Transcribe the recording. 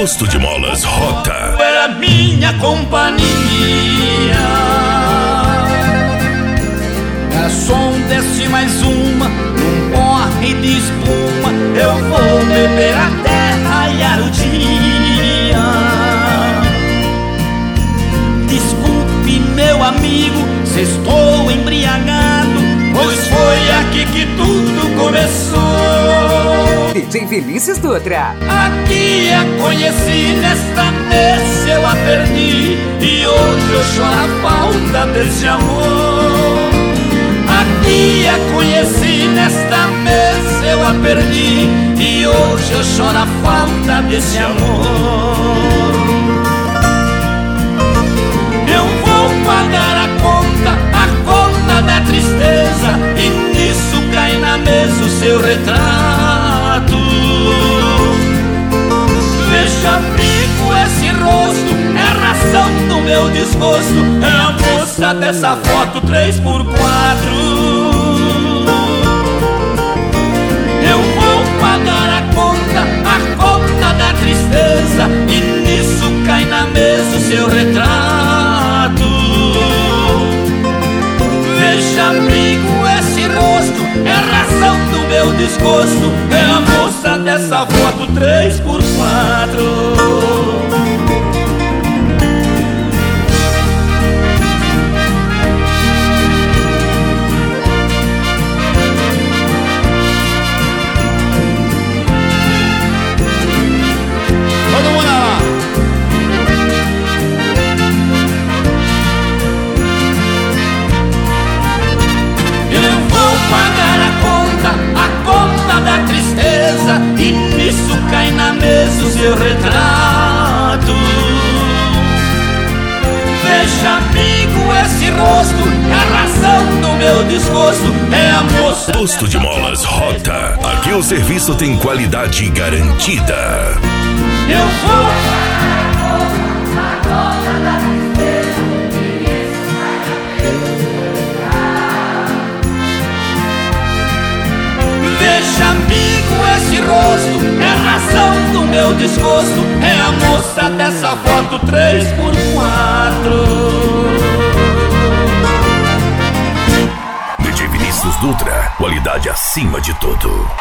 Posto de Molas Rota. Era minha companhia. Garçom, desce mais uma, num porre de espuma. Eu vou beber até raiar o dia. Desculpe, meu amigo, se estou embriagado, pois foi aqui que tudo começou. DJ Vinícius Dutra. Aqui a conheci, nesta mesa eu a perdi, e hoje eu choro a falta desse amor. Aqui a conheci, nesta mesa eu a perdi, e hoje eu choro a falta desse amor. Eu vou pagar a conta da tristeza, e nisso cai na mesa o seu retrato. Veja, amigo, esse rosto é a razão do meu desgosto, é a moça dessa foto 3x4. Eu vou pagar a conta da tristeza, e nisso cai na mesa o seu retrato. Veja, amigo, esse rosto é a razão do meu desgosto, é a moça dessa foto 3x4. E nisso cai na mesa o seu retrato. Veja, amigo, esse rosto é a razão do meu desgosto, é a moça. Posto de Molas Rota. Aqui o serviço tem qualidade garantida. Eu vou. Veja, amigo, esse rosto é a razão do meu desgosto, é a moça dessa foto 3x4. DJ Vinícius Dutra, qualidade acima de tudo.